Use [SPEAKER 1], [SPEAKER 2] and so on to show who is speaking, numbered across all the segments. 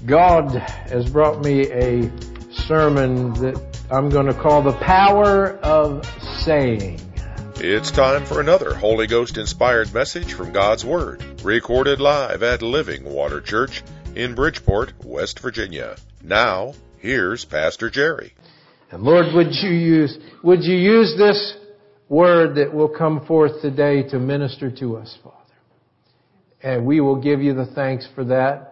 [SPEAKER 1] God has brought me a sermon that I'm going to call The Power of Saying.
[SPEAKER 2] It's time for another Holy Ghost-inspired message from God's Word, recorded live at Living Water Church in Bridgeport, West Virginia. Now, here's Pastor Jerry.
[SPEAKER 1] And Lord, would you use this word that will come forth today to minister to us, Father? And we will give you the thanks for that.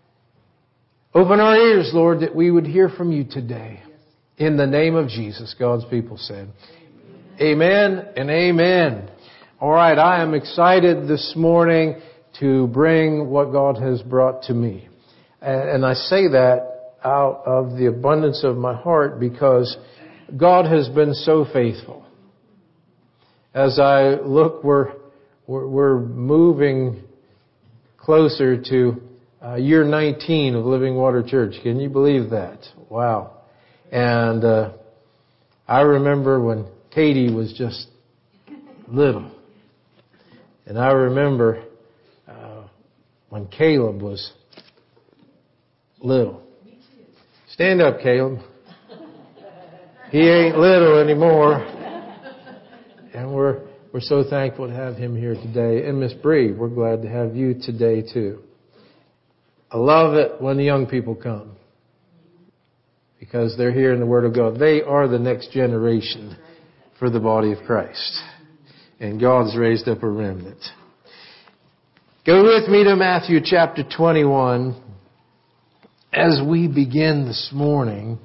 [SPEAKER 1] Open our ears, Lord, that we would hear from you today. In the name of Jesus, God's people said. Amen and amen. All right, I am excited this morning to bring what God has brought to me. And I say that out of the abundance of my heart because God has been so faithful. As I look, we're moving closer to year 19 of Living Water Church. Can you believe that? Wow. And I remember when Katie was just little. And I remember when Caleb was little. Stand up, Caleb. He ain't little anymore. And we're so thankful to have him here today. And Miss Bree, we're glad to have you today too. I love it when the young people come because they're hearing the Word of God. They are the next generation for the body of Christ. And God's raised up a remnant. Go with me to Matthew chapter 21 as we begin this morning.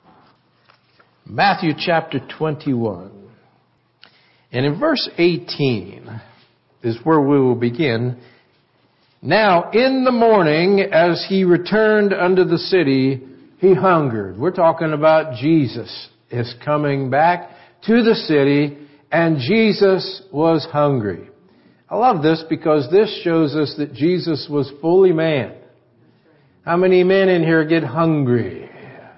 [SPEAKER 1] Matthew chapter 21. And in verse 18 is where we will begin. Now, in the morning, as he returned unto the city, he hungered. We're talking about Jesus is coming back to the city, and Jesus was hungry. I love this because this shows us that Jesus was fully man. How many men in here get hungry?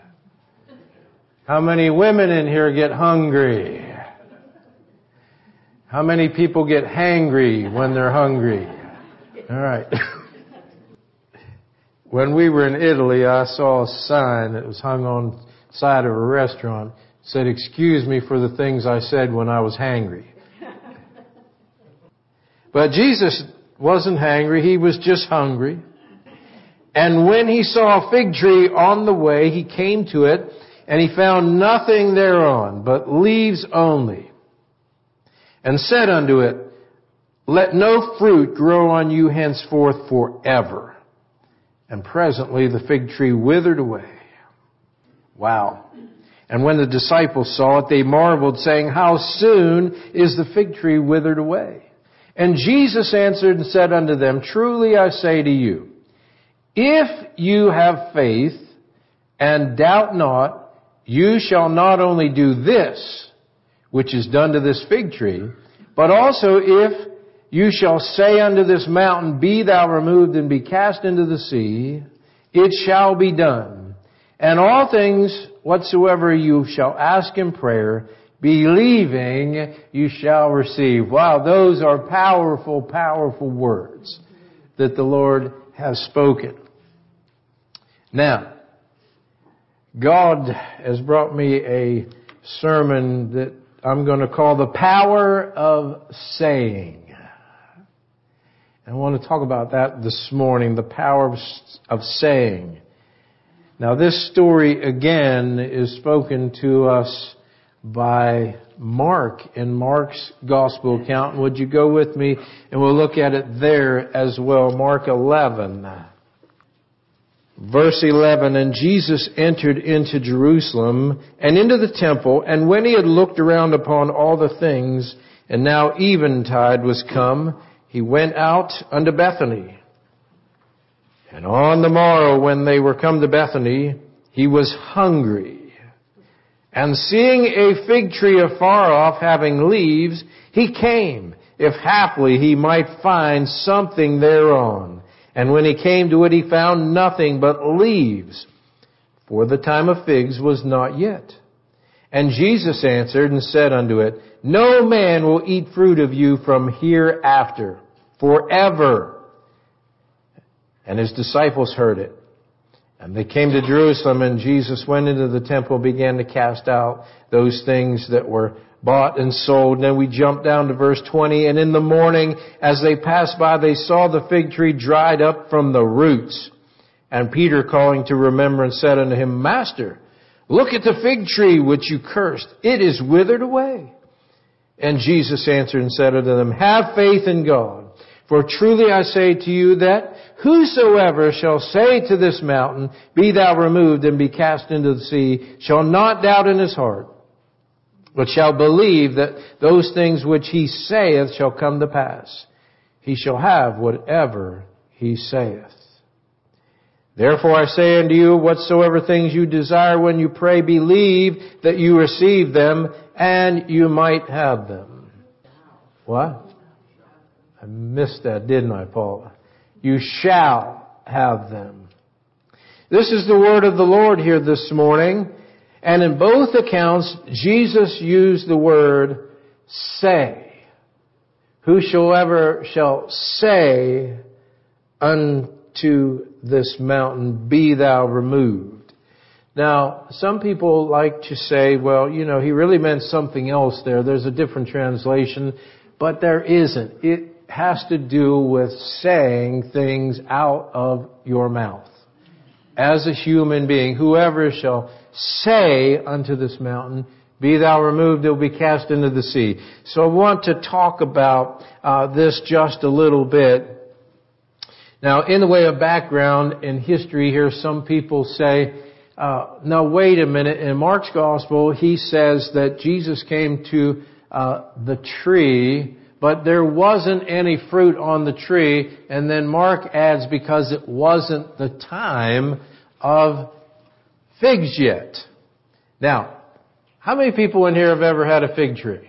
[SPEAKER 1] How many women in here get hungry? How many people get hangry when they're hungry? All right. When we were in Italy, I saw a sign that was hung on the side of a restaurant. It said, "Excuse me for the things I said when I was hangry." But Jesus wasn't hangry. He was just hungry. And when he saw a fig tree on the way, he came to it, and he found nothing thereon, but leaves only. And said unto it, "Let no fruit grow on you henceforth forever." And presently the fig tree withered away. Wow. And when the disciples saw it, they marveled, saying, "How soon is the fig tree withered away?" And Jesus answered and said unto them, "Truly I say to you, if you have faith and doubt not, you shall not only do this, which is done to this fig tree, but also if you shall say unto this mountain, Be thou removed and be cast into the sea, it shall be done. And all things whatsoever you shall ask in prayer, believing you shall receive." Wow, those are powerful, powerful words that the Lord has spoken. Now, God has brought me a sermon that I'm going to call The Power of Saying. I want to talk about that this morning, the power of saying. Now, this story, again, is spoken to us by Mark in Mark's Gospel account. Would you go with me? And we'll look at it there as well. Mark 11. Verse 11, "And Jesus entered into Jerusalem and into the temple, and when he had looked around upon all the things, and now eventide was come, he went out unto Bethany. And on the morrow when they were come to Bethany, he was hungry. And seeing a fig tree afar off having leaves, he came, if haply he might find something thereon. And when he came to it, he found nothing but leaves, for the time of figs was not yet. And Jesus answered and said unto it, No man will eat fruit of you from hereafter, forever. And his disciples heard it. And they came to Jerusalem, and Jesus went into the temple and began to cast out those things that were bought and sold. And then we jump down to verse 20. And in the morning, as they passed by, they saw the fig tree dried up from the roots. And Peter, calling to remembrance, said unto him, Master, look at the fig tree which you cursed. It is withered away. And Jesus answered and said unto them, Have faith in God. For truly I say to you that whosoever shall say to this mountain, Be thou removed and be cast into the sea, shall not doubt in his heart, but shall believe that those things which he saith shall come to pass. He shall have whatever he saith. Therefore I say unto you, whatsoever things you desire when you pray, believe that you receive them, and you might have them. What? I missed that, didn't I, Paula? You shall have them. This is the word of the Lord here this morning. And in both accounts, Jesus used the word say. Whosoever shall say unto this mountain, Be thou removed. Now, some people like to say, well, he really meant something else there. There's a different translation, but there isn't. It has to do with saying things out of your mouth. As a human being, whoever shall say unto this mountain, Be thou removed, it will be cast into the sea. So I want to talk about this just a little bit. Now, in the way of background and history here, some people say, now wait a minute, in Mark's Gospel, he says that Jesus came to the tree, but there wasn't any fruit on the tree. And then Mark adds, because it wasn't the time of figs yet. Now, how many people in here have ever had a fig tree?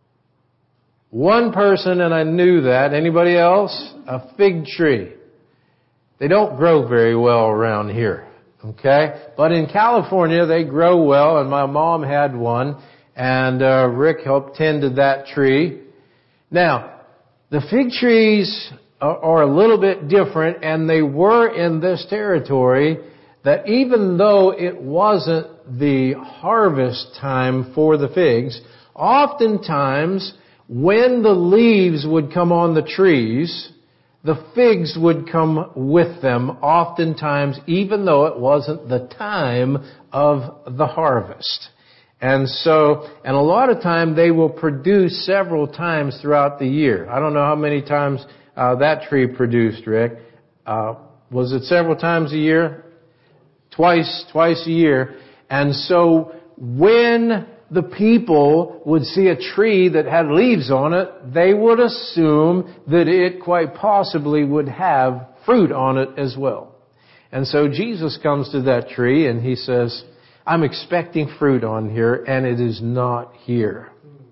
[SPEAKER 1] One person, and I knew that. Anybody else? A fig tree. They don't grow very well around here. Okay? But in California, they grow well, and my mom had one, and Rick helped tend to that tree. Now, the fig trees are a little bit different, and they were in this territory that even though it wasn't the harvest time for the figs, oftentimes when the leaves would come on the trees, the figs would come with them, oftentimes even though it wasn't the time of the harvest. And a lot of time they will produce several times throughout the year. I don't know how many times that tree produced, Rick. Was it several times a year? Twice a year. And so when the people would see a tree that had leaves on it, they would assume that it quite possibly would have fruit on it as well. And so Jesus comes to that tree and he says, I'm expecting fruit on here, and it is not here.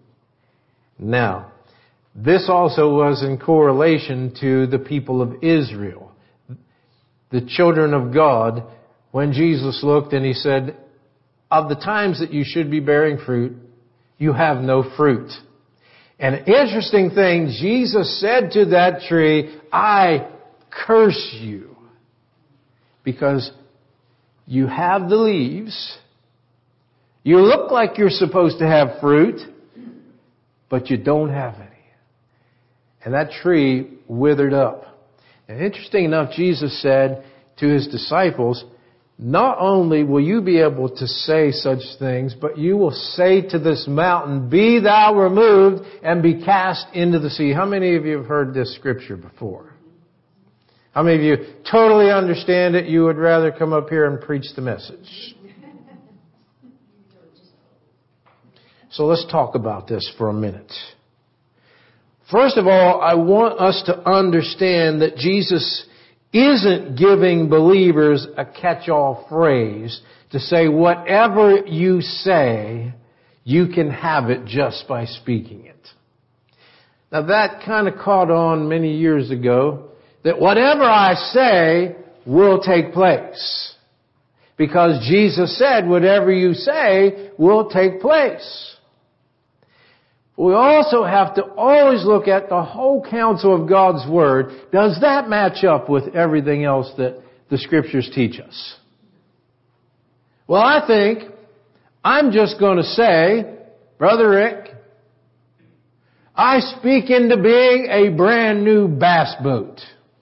[SPEAKER 1] Now, this also was in correlation to the people of Israel, the children of God, when Jesus looked and he said, of the times that you should be bearing fruit, you have no fruit. And an interesting thing, Jesus said to that tree, I curse you, because you have the leaves. You look like you're supposed to have fruit, but you don't have any. And that tree withered up. And interesting enough, Jesus said to his disciples, not only will you be able to say such things, but you will say to this mountain, Be thou removed and be cast into the sea. How many of you have heard this scripture before? How many of you totally understand it? You would rather come up here and preach the message. So let's talk about this for a minute. First of all, I want us to understand that Jesus isn't giving believers a catch-all phrase to say whatever you say, you can have it just by speaking it. Now that kind of caught on many years ago, that whatever I say will take place. Because Jesus said whatever you say will take place. We also have to always look at the whole counsel of God's Word. Does that match up with everything else that the Scriptures teach us? Well, I think I'm just going to say, Brother Rick, I speak into being a brand new bass boat.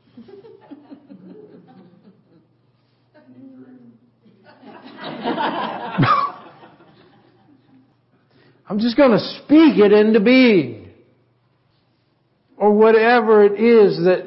[SPEAKER 1] I'm just going to speak it into being. Or whatever it is that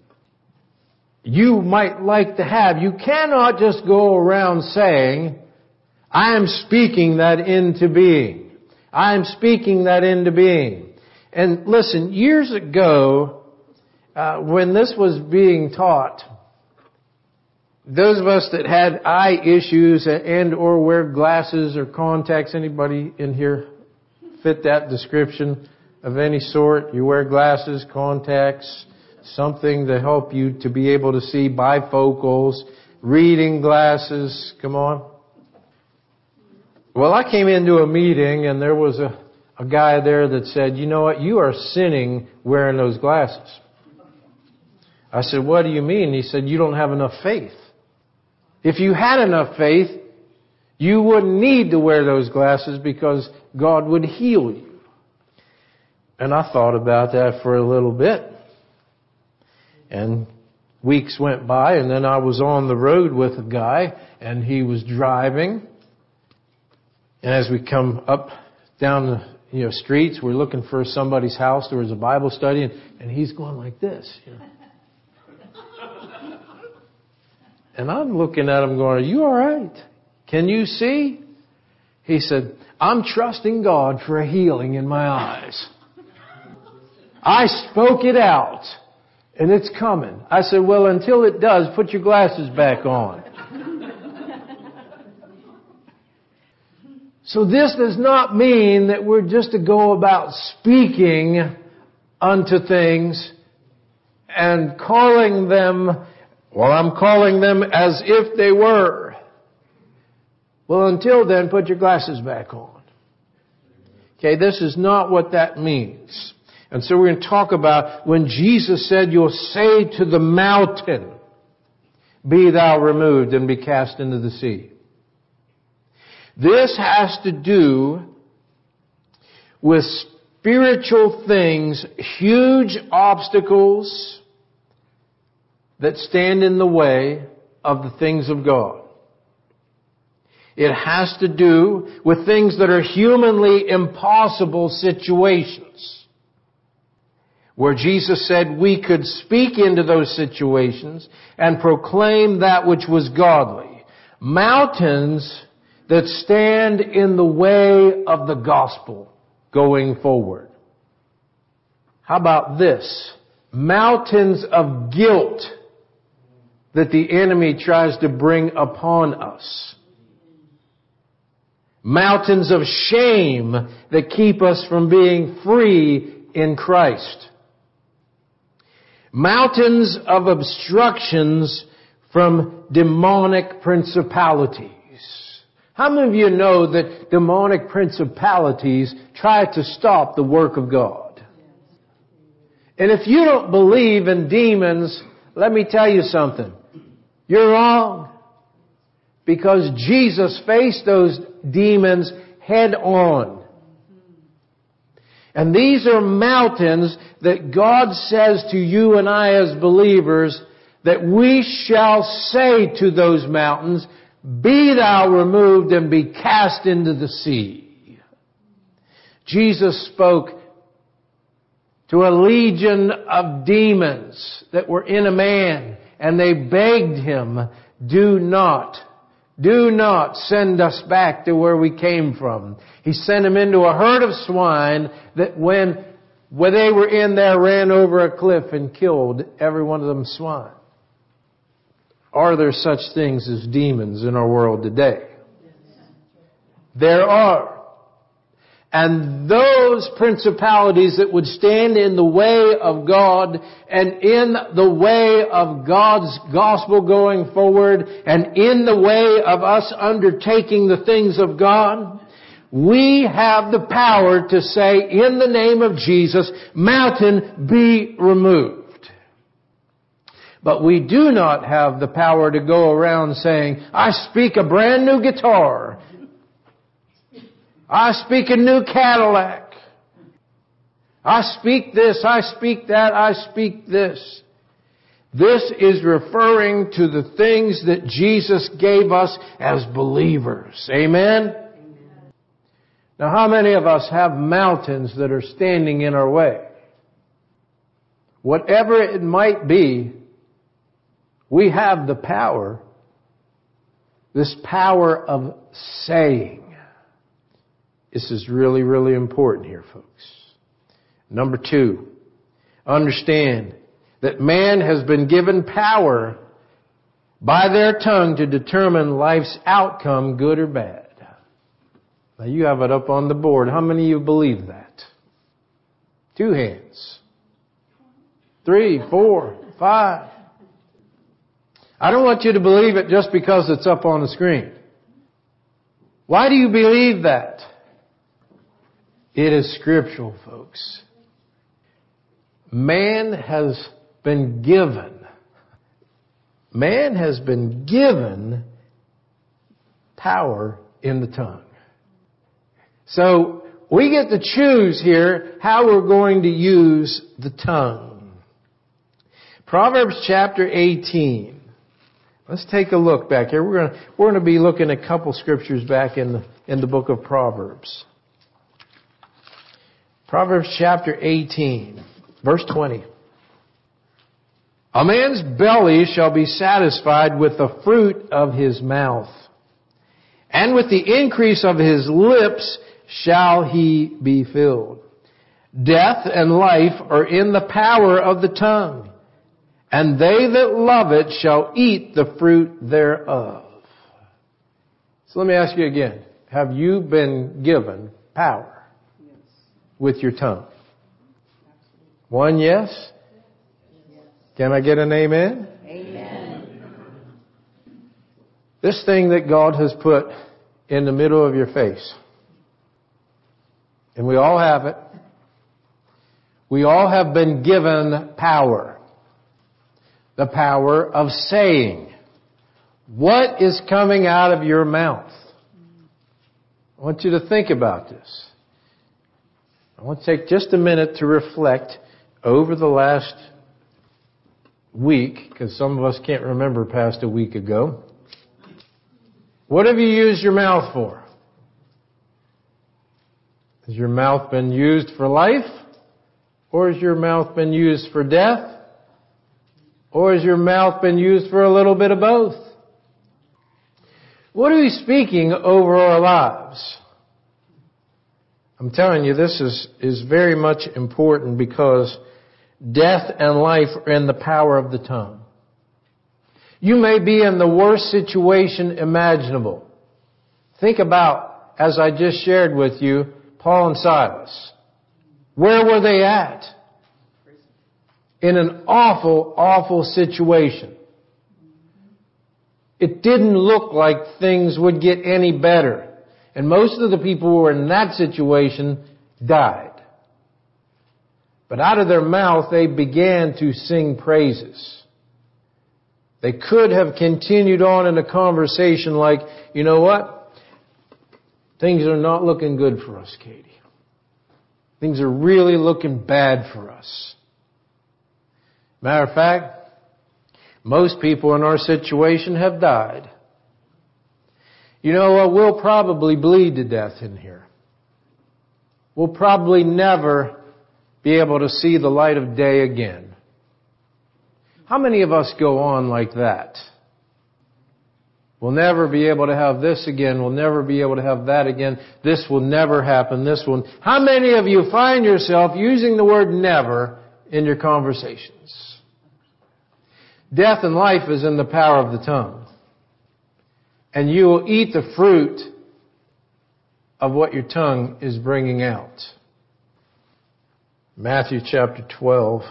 [SPEAKER 1] you might like to have. You cannot just go around saying, I am speaking that into being. I am speaking that into being. And listen, years ago, when this was being taught, those of us that had eye issues and or wear glasses or contacts, anybody in here fit that description of any sort? You wear glasses, contacts, something to help you to be able to see, bifocals, reading glasses, come on. Well, I came into a meeting and there was a guy there that said, you know what, you are sinning wearing those glasses. I said, what do you mean? He said, you don't have enough faith. If you had enough faith, you wouldn't need to wear those glasses because God would heal you. And I thought about that for a little bit. And weeks went by and then I was on the road with a guy and he was driving. And as we come up down the streets, we're looking for somebody's house. There was a Bible study and he's going like this. And I'm looking at him going, are you all right? Can you see? He said, I'm trusting God for a healing in my eyes. I spoke it out and it's coming. I said, well, until it does, put your glasses back on. So this does not mean that we're just to go about speaking unto things and calling them, well, I'm calling them as if they were. Well, until then, put your glasses back on. Okay, this is not what that means. And so we're going to talk about when Jesus said, you'll say to the mountain, be thou removed and be cast into the sea. This has to do with spiritual things, huge obstacles that stand in the way of the things of God. It has to do with things that are humanly impossible situations, where Jesus said we could speak into those situations and proclaim that which was godly. Mountains that stand in the way of the gospel going forward. How about this? Mountains of guilt that the enemy tries to bring upon us. Mountains of shame that keep us from being free in Christ. Mountains of obstructions from demonic principalities. How many of you know that demonic principalities try to stop the work of God? And if you don't believe in demons, let me tell you something. You're wrong. Because Jesus faced those demons head on. And these are mountains that God says to you and I as believers that we shall say to those mountains, be thou removed and be cast into the sea. Jesus spoke to a legion of demons that were in a man, and they begged him, do not send us back to where we came from. He sent them into a herd of swine that when they were in there ran over a cliff and killed every one of them swine. Are there such things as demons in our world today? There are. And those principalities that would stand in the way of God and in the way of God's gospel going forward and in the way of us undertaking the things of God, we have the power to say in the name of Jesus, mountain be removed. But we do not have the power to go around saying, I speak a brand new guitar. I speak a new Cadillac. I speak this, I speak that, I speak this. This is referring to the things that Jesus gave us as believers. Amen? Now, how many of us have mountains that are standing in our way? Whatever it might be, we have the power, this power of saying. This is really, really important here, folks. Number 2, understand that man has been given power by their tongue to determine life's outcome, good or bad. Now you have it up on the board. How many of you believe that? 2 hands. 3, 4, 5. I don't want you to believe it just because it's up on the screen. Why do you believe that? It is scriptural, folks. Man has been given power in the tongue. So we get to choose here how we're going to use the tongue. Proverbs chapter 18. Let's take a look back here. We're going to be looking at a couple scriptures back in the book of Proverbs. Proverbs chapter 18, verse 20. A man's belly shall be satisfied with the fruit of his mouth, and with the increase of his lips shall he be filled. Death and life are in the power of the tongue, and they that love it shall eat the fruit thereof. So let me ask you again. Have you been given power with your tongue? One yes? Can I get an amen?
[SPEAKER 3] Amen.
[SPEAKER 1] This thing that God has put in the middle of your face, and we all have it. We all have been given power. The power of saying. What is coming out of your mouth? I want you to think about this. I want to take just a minute to reflect over the last week, because some of us can't remember past a week ago. What have you used your mouth for? Has your mouth been used for life? Or has your mouth been used for death? Or has your mouth been used for a little bit of both? What are we speaking over our lives? I'm telling you, this is very much important, because death and life are in the power of the tongue. You may be in the worst situation imaginable. Think about, as I just shared with you, Paul and Silas. Where were they at? In an awful, awful situation. It didn't look like things would get any better. And most of the people who were in that situation died. But out of their mouth they began to sing praises. They could have continued on in a conversation like, you know what? Things are not looking good for us, Katie. Things are really looking bad for us. Matter of fact, most people in our situation have died. You know what? We'll probably bleed to death in here. We'll probably never be able to see the light of day again. How many of us go on like that? We'll never be able to have this again. We'll never be able to have that again. This will never happen. This will. How many of you find yourself using the word never in your conversations? Death and life is in the power of the tongue. And you will eat the fruit of what your tongue is bringing out. Matthew chapter 12,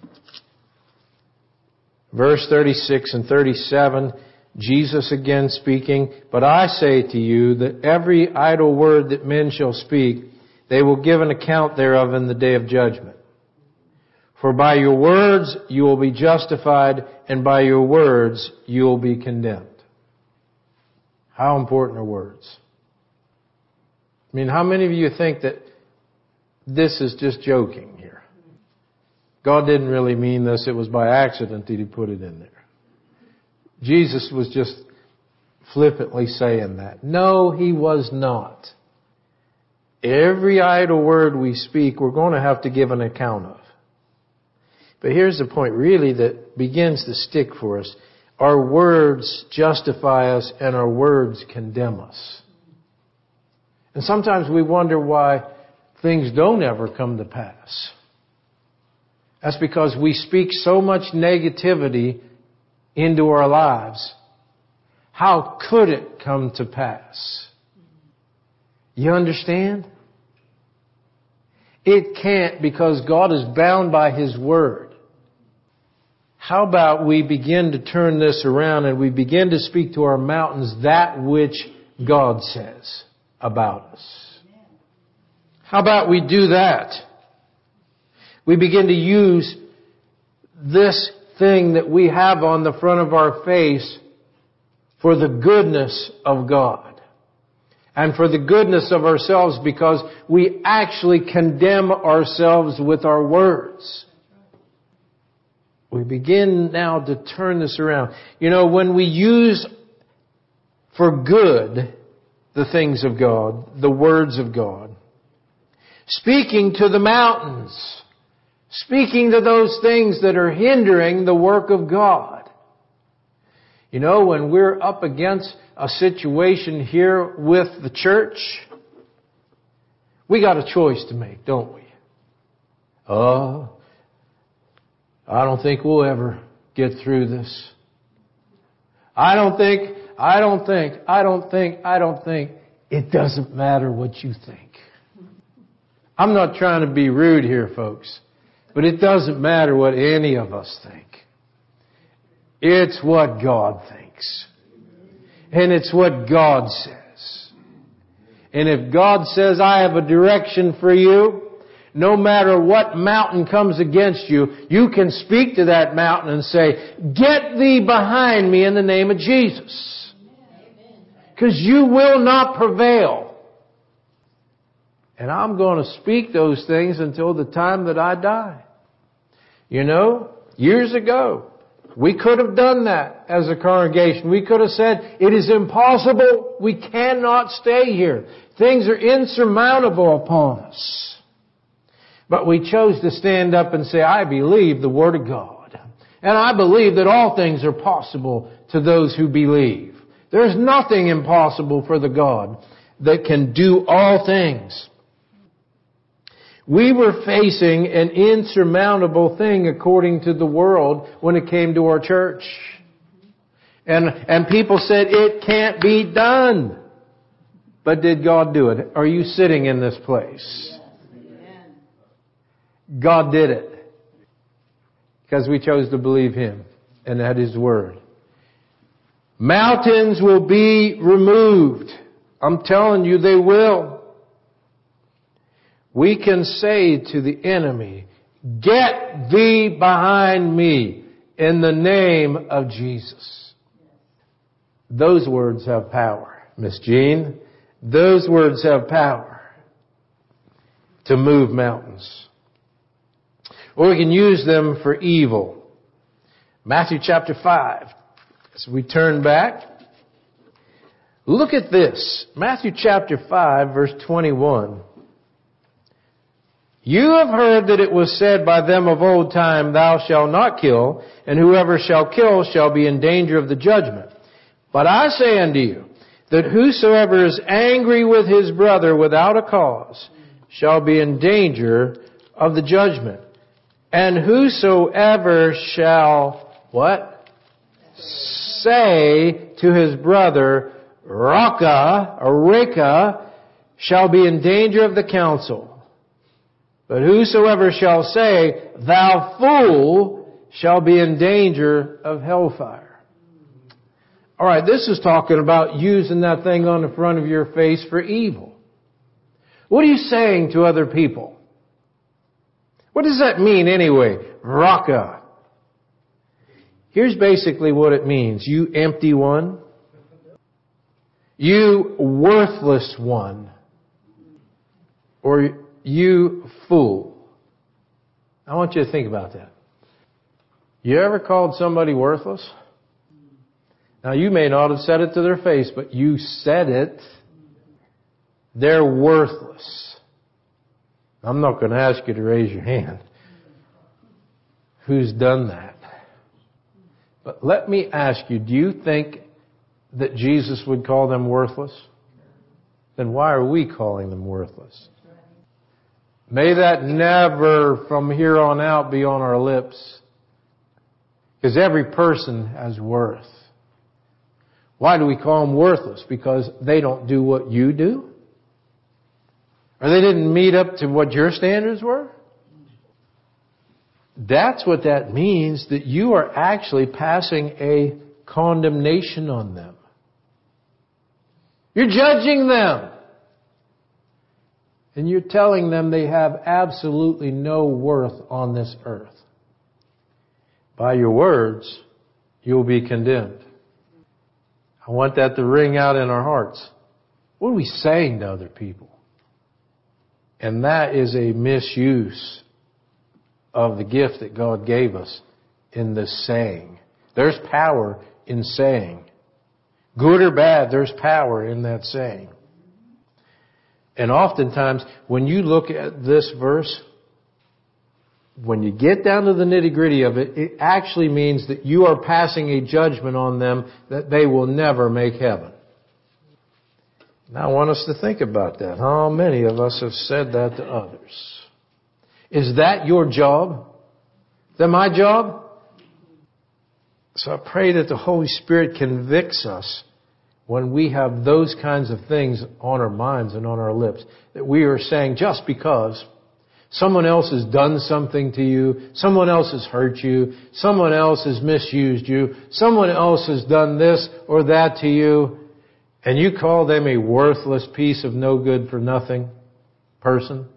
[SPEAKER 1] verse 36 and 37, Jesus again speaking, "But I say to you that every idle word that men shall speak, they will give an account thereof in the day of judgment. For by your words you will be justified, and by your words you will be condemned. How important are words? I mean, how many of you think that this is just joking here? God didn't really mean this. It was by accident that He put it in there. Jesus was just flippantly saying that. No, He was not. Every idle word we speak, we're going to have to give an account of. But here's the point really that begins to stick for us. Our words justify us and our words condemn us. And sometimes we wonder why things don't ever come to pass. That's because we speak so much negativity into our lives. How could it come to pass? You understand? It can't, because God is bound by His Word. How about we begin to turn this around and we begin to speak to our mountains that which God says about us? How about we do that? We begin to use this thing that we have on the front of our face for the goodness of God and for the goodness of ourselves, because we actually condemn ourselves with our words. We begin now to turn this around. You know, when we use for good the things of God, the words of God, speaking to the mountains, speaking to those things that are hindering the work of God. You know, when we're up against a situation here with the church, we got a choice to make, don't we? I don't think we'll ever get through this. I don't think. It doesn't matter what you think. I'm not trying to be rude here, folks, but it doesn't matter what any of us think. It's what God thinks. And it's what God says. And if God says, I have a direction for you, no matter what mountain comes against you, you can speak to that mountain and say, get thee behind me in the name of Jesus. Because you will not prevail. And I'm going to speak those things until the time that I die. You know, years ago, we could have done that as a congregation. We could have said, it is impossible. We cannot stay here. Things are insurmountable upon us. But we chose to stand up and say, I believe the Word of God. And I believe that all things are possible to those who believe. There's nothing impossible for the God that can do all things. We were facing an insurmountable thing according to the world when it came to our church. And people said, it can't be done. But did God do it? Are you sitting in this place? God did it. Because we chose to believe Him and at His Word. Mountains will be removed. I'm telling you, they will. We can say to the enemy, get thee behind me in the name of Jesus. Those words have power, Miss Jean. Those words have power to move mountains. Or we can use them for evil. Matthew chapter 5. As we turn back, look at this. Matthew chapter 5, verse 21. You have heard that it was said by them of old time, thou shalt not kill, and whoever shall kill shall be in danger of the judgment. But I say unto you, that whosoever is angry with his brother without a cause shall be in danger of the judgment. And whosoever shall, what? Say to his brother, Raka, or Reka, shall be in danger of the council. But whosoever shall say, thou fool, shall be in danger of hellfire. Alright, this is talking about using that thing on the front of your face for evil. What are you saying to other people? What does that mean anyway? Raka. Here's basically what it means. You empty one. You worthless one. Or you fool. I want you to think about that. You ever called somebody worthless? Now you may not have said it to their face, but you said it. They're worthless. I'm not going to ask you to raise your hand. Who's done that? But let me ask you, do you think that Jesus would call them worthless? Then why are we calling them worthless? May that never from here on out be on our lips. Because every person has worth. Why do we call them worthless? Because they don't do what you do? Or they didn't meet up to what your standards were? That's what that means, that you are actually passing a condemnation on them. You're judging them. And you're telling them they have absolutely no worth on this earth. By your words, you'll be condemned. I want that to ring out in our hearts. What are we saying to other people? And that is a misuse of the gift that God gave us in the saying. There's power in saying. Good or bad, there's power in that saying. And oftentimes, when you look at this verse, when you get down to the nitty-gritty of it, it actually means that you are passing a judgment on them that they will never make heaven. Now I want us to think about that. How many of us have said that to others? Is that your job? Is that my job? So I pray that the Holy Spirit convicts us when we have those kinds of things on our minds and on our lips, that we are saying just because someone else has done something to you, someone else has hurt you, someone else has misused you, someone else has done this or that to you, and you call them a worthless piece of no good for nothing person?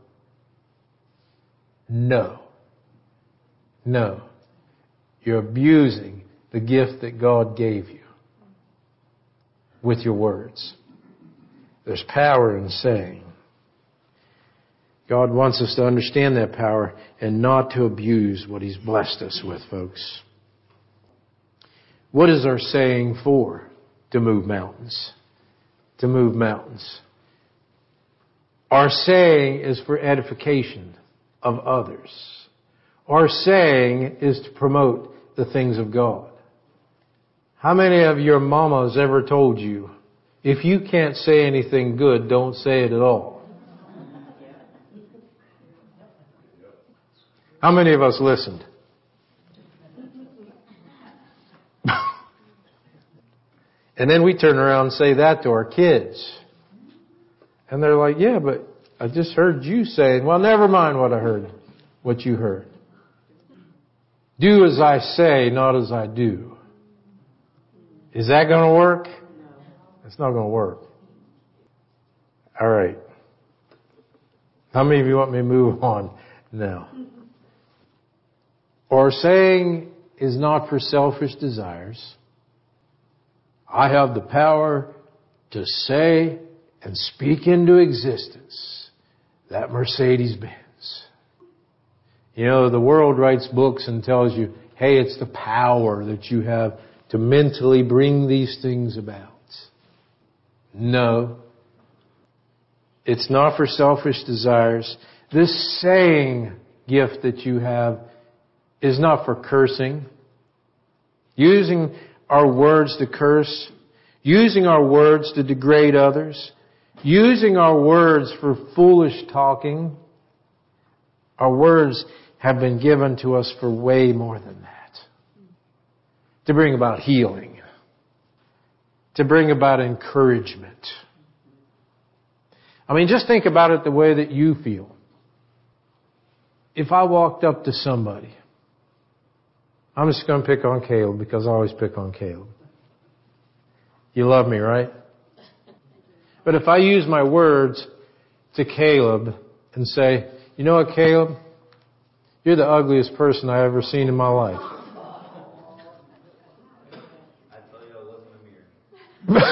[SPEAKER 1] No. No. You're abusing the gift that God gave you with your words. There's power in saying. God wants us to understand that power and not to abuse what He's blessed us with, folks. What is our saying for? To move mountains. To move mountains. Our saying is for edification of others. Our saying is to promote the things of God. How many of your mamas ever told you, if you can't say anything good, don't say it at all? How many of us listened? And then we turn around and say that to our kids. And they're like, yeah, but I just heard you saying, well, never mind what I heard, what you heard. Do as I say, not as I do. Is that going to work? No. It's not going to work. All right. How many of you want me to move on now? Our saying is not for selfish desires. I have the power to say and speak into existence that Mercedes-Benz. You know, the world writes books and tells you, hey, it's the power that you have to mentally bring these things about. No. It's not for selfish desires. This saying gift that you have is not for cursing. Using our words to curse. Using our words to degrade others. Using our words for foolish talking. Our words have been given to us for way more than that. To bring about healing. To bring about encouragement. I mean, just think about it the way that you feel. If I walked up to somebody, I'm just going to pick on Caleb because I always pick on Caleb. You love me, right? But if I use my words to Caleb and say, you know what, Caleb? You're the ugliest person I've ever seen in my life.
[SPEAKER 3] I tell you, I look in the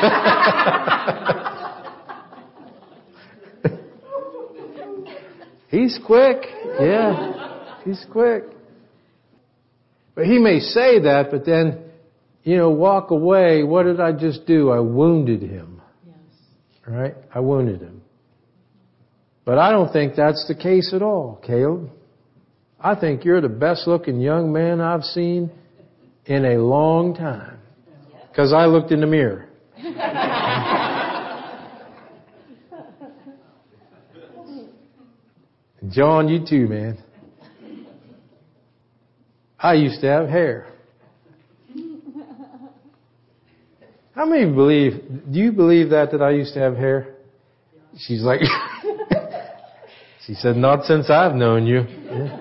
[SPEAKER 3] mirror.
[SPEAKER 1] He's quick. Yeah, he's quick. But he may say that, but then, walk away. What did I just do? I wounded him. Yes. Right? I wounded him. But I don't think that's the case at all, Caleb. I think you're the best looking young man I've seen in a long time. Because I looked in the mirror. John, you too, man. I used to have hair. How many do you believe that I used to have hair? She's like, she said, not since I've known you. Yeah.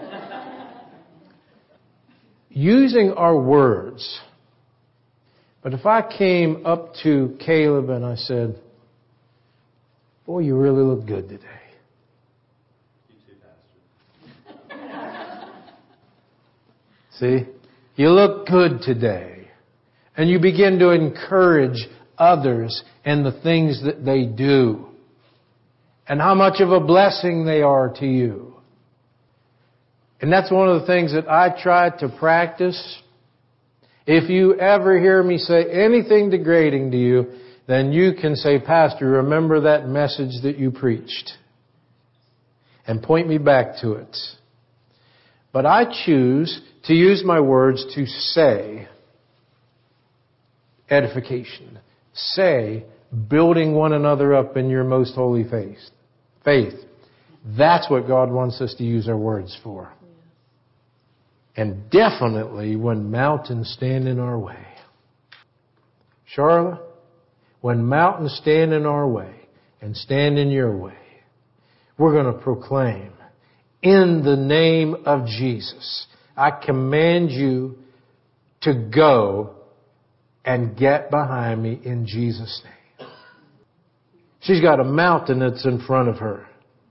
[SPEAKER 1] Using our words. But if I came up to Caleb and I said, boy, you really look good today.
[SPEAKER 3] You too, Pastor.
[SPEAKER 1] See? You look good today. And you begin to encourage others and the things that they do. And how much of a blessing they are to you. And that's one of the things that I try to practice. If you ever hear me say anything degrading to you, then you can say, Pastor, remember that message that you preached. And point me back to it. But I choose to use my words to say edification. Say building one another up in your most holy faith. That's what God wants us to use our words for. And definitely when mountains stand in our way. Charlotte, when mountains stand in our way and stand in your way, we're going to proclaim, in the name of Jesus, I command you to go and get behind me in Jesus' name. She's got a mountain that's in front of her.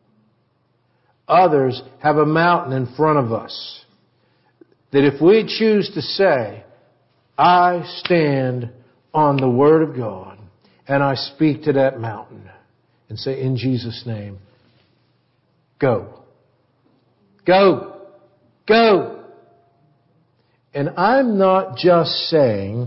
[SPEAKER 1] Others have a mountain in front of us. That if we choose to say, I stand on the Word of God and I speak to that mountain and say, in Jesus' name, go. Go. Go. And I'm not just saying,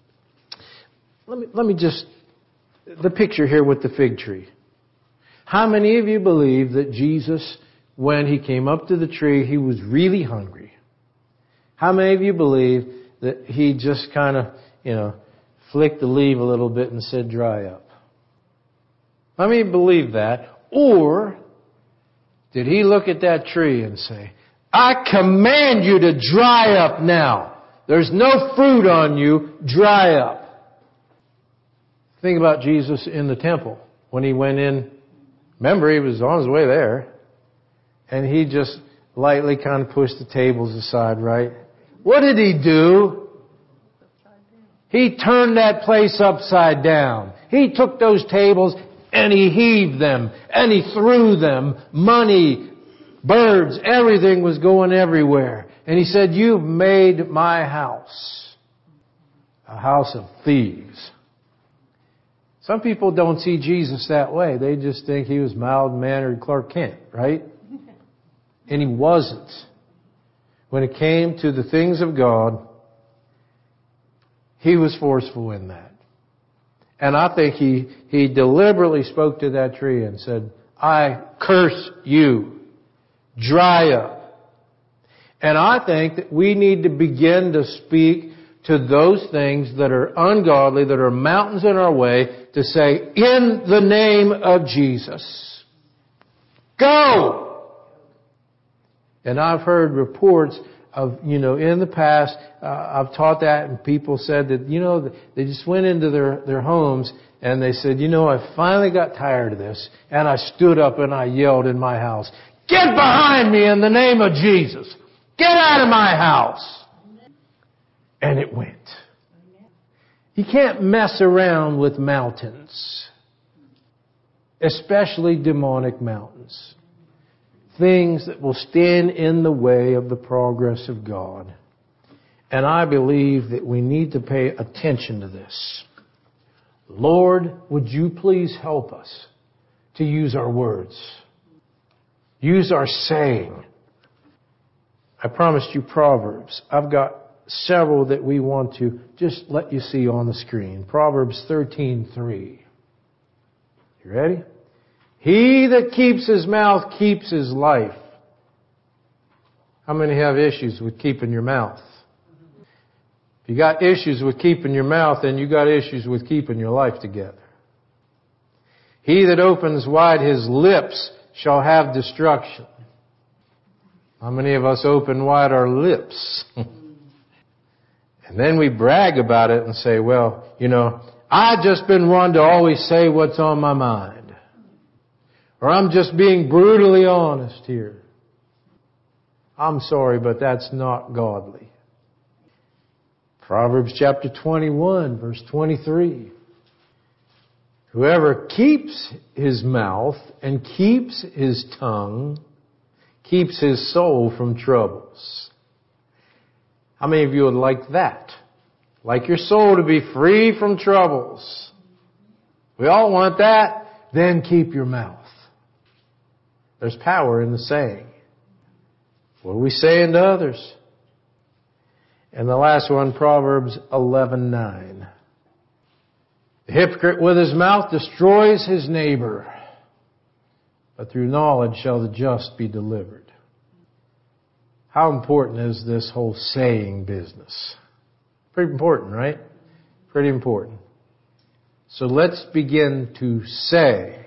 [SPEAKER 1] let me just, the picture here with the fig tree. How many of you believe that Jesus, when He came up to the tree, He was really hungry? How many of you believe that He just kind of, flicked the leaf a little bit and said, dry up? How many believe that? Or did He look at that tree and say, I command you to dry up now. There's no fruit on you. Dry up. Think about Jesus in the temple. When He went in, remember He was on His way there. And He just lightly kind of pushed the tables aside, right? What did He do? He turned that place upside down. He took those tables and He heaved them and He threw them. Money, birds, everything was going everywhere. And He said, you've made my house a house of thieves. Some people don't see Jesus that way. They just think He was mild-mannered Clark Kent, right? And He wasn't. When it came to the things of God, He was forceful in that. And I think He deliberately spoke to that tree and said, I curse you. Dry up. And I think that we need to begin to speak to those things that are ungodly, that are mountains in our way, to say, in the name of Jesus, go! And I've heard reports of, in the past, I've taught that and people said that, they just went into their homes and they said, I finally got tired of this. And I stood up and I yelled in my house, get behind me in the name of Jesus. Get out of my house. And it went. You can't mess around with mountains, especially demonic mountains. things that will stand in the way of the progress of God. And I believe that we need to pay attention to this. Lord, would you please help us to use our words, use our saying. I promised you Proverbs. I've got several that we want to just let you see on the screen. Proverbs 13:3. You ready? He that keeps his mouth keeps his life. How many have issues with keeping your mouth? If you got issues with keeping your mouth, then you got issues with keeping your life together. He that opens wide his lips shall have destruction. How many of us open wide our lips? And then we brag about it and say, well, I've just been one to always say what's on my mind. Or I'm just being brutally honest here. I'm sorry, but that's not godly. Proverbs chapter 21, verse 23. Whoever keeps his mouth and keeps his tongue keeps his soul from troubles. How many of you would like that? Like your soul to be free from troubles. We all want that. Then keep your mouth. There's power in the saying. What are we saying to others? And the last one, Proverbs 11:9. The hypocrite with his mouth destroys his neighbor, but through knowledge shall the just be delivered. How important is this whole saying business? Pretty important, right? Pretty important. So let's begin to say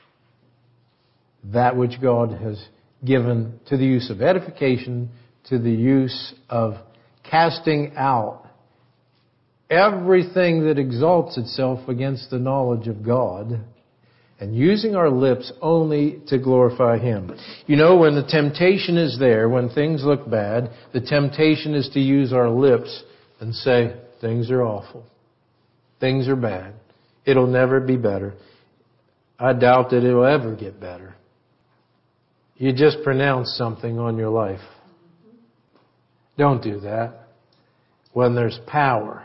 [SPEAKER 1] that which God has given to the use of edification, to the use of casting out everything that exalts itself against the knowledge of God, and using our lips only to glorify Him. When the temptation is there, when things look bad, the temptation is to use our lips and say, things are awful. Things are bad. It'll never be better. I doubt that it'll ever get better. You just pronounce something on your life. Don't do that. When there's power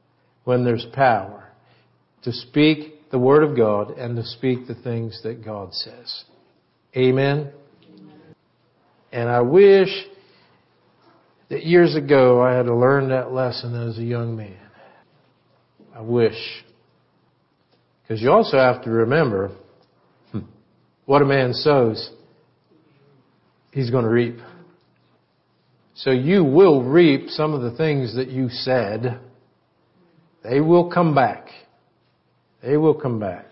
[SPEAKER 1] to speak the Word of God and to speak the things that God says. Amen? And I wish that years ago I had learned that lesson as a young man. I wish. Because you also have to remember, what a man sows, he's going to reap. So you will reap some of the things that you said. They will come back. They will come back.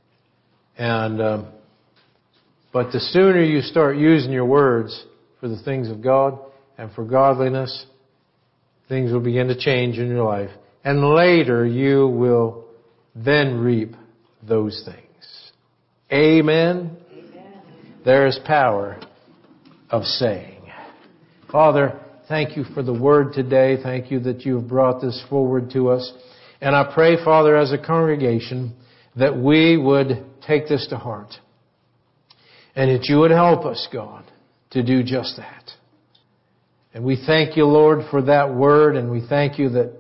[SPEAKER 1] And but the sooner you start using your words for the things of God and for godliness, things will begin to change in your life. And later you will then reap those things. Amen? Amen. There is power of saying. Father, thank you for the word today. Thank you that you have brought this forward to us. And I pray, Father, as a congregation, that we would take this to heart. And that you would help us, God, to do just that. And we thank you, Lord, for that word. And we thank you that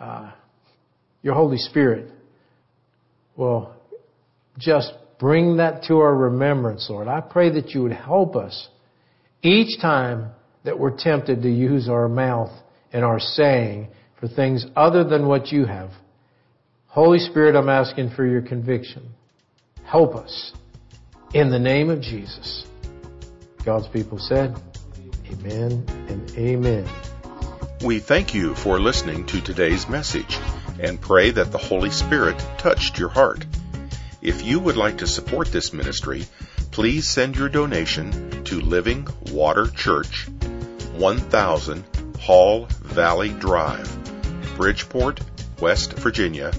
[SPEAKER 1] your Holy Spirit will just bring that to our remembrance, Lord. I pray that you would help us each time that we're tempted to use our mouth and our saying for things other than what you have. Holy Spirit, I'm asking for your conviction. Help us. In the name of Jesus. God's people said, amen and amen.
[SPEAKER 2] We thank you for listening to today's message and pray that the Holy Spirit touched your heart. If you would like to support this ministry, please send your donation to Living Water Church, 1000 Hall Valley Drive, Bridgeport, West Virginia,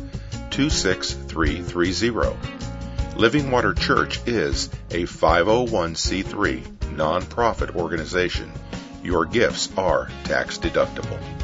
[SPEAKER 2] 26330. Living Water Church is a 501c3 nonprofit organization. Your gifts are tax deductible.